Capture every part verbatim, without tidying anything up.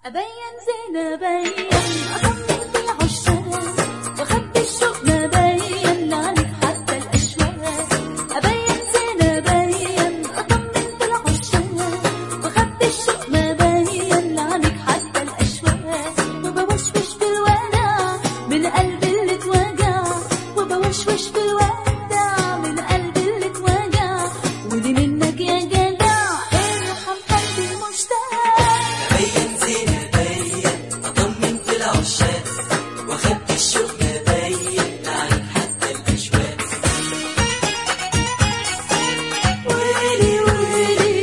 أبين زين أبين أطمن بالعشاق وأخبي الشوق ما بين عليك حتى الأشواق. أبين زين أبين أطمن بالعشاق وأخبي الشوق ما بين عليك حتى الأشواق. وبوشوش بالوداع من قلبي اللي اتوجع، وبوشوش بالوداع من قلبي اللي اتوجع. ودي منك يا جدع ارحم قلبي المشتاق. أبين زين أبين أطمن في العشاق وأخبي الشوق ما بين عليك حتى الأشواق. ويلي ويلي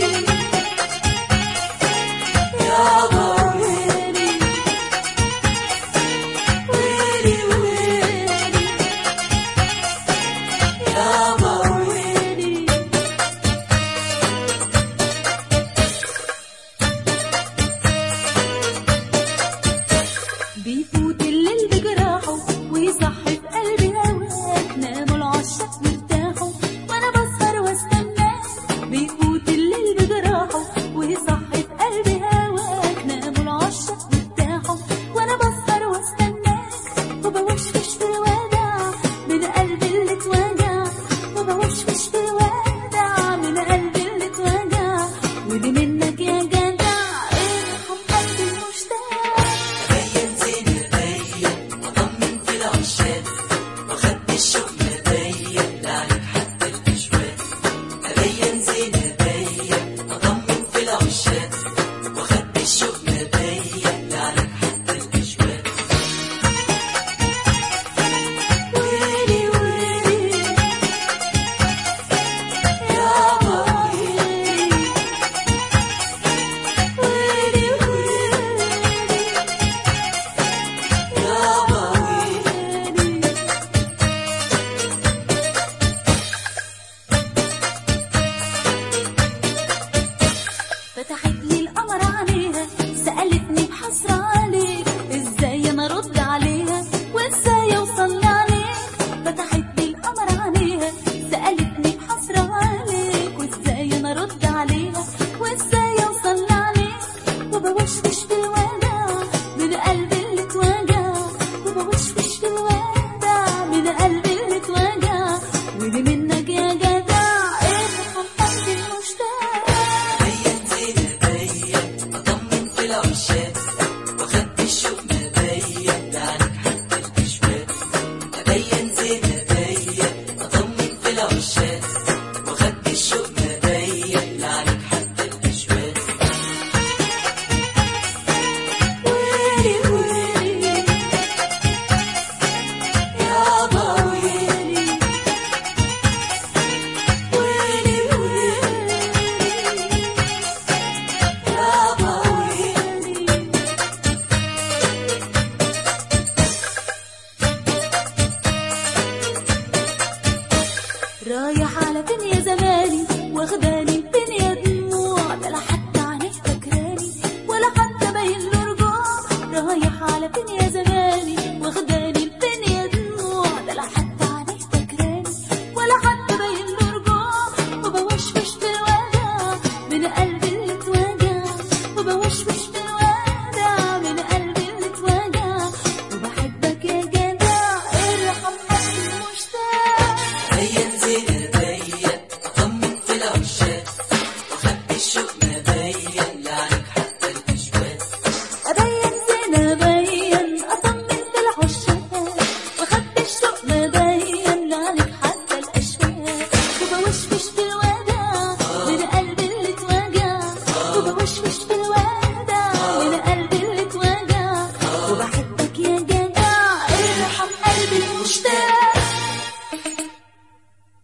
يابا ويلي ويلي ويلي يابا ويلي. بيفوت الليل بجراحه ويصحي في قلبي هواك، ناموا العشاق وارتاحوا وانا بسهر واستناك. بيفوت الليل بجراحه ويصحي في قلبي هواك، ناموا العشاق وارتاحوا وانا بسهر واستناك. وبوشوش بالوداع من قلبي اللي اتوجع، وبوشوش بالوداع من قلبي اللي اتوجع. ودي منك يا جدع ارحم قلبي المشتاق. أبين زين أبين أطمن في العشاق وأخبي الشوق ما بين عليك حتى الأشواق. أبين زين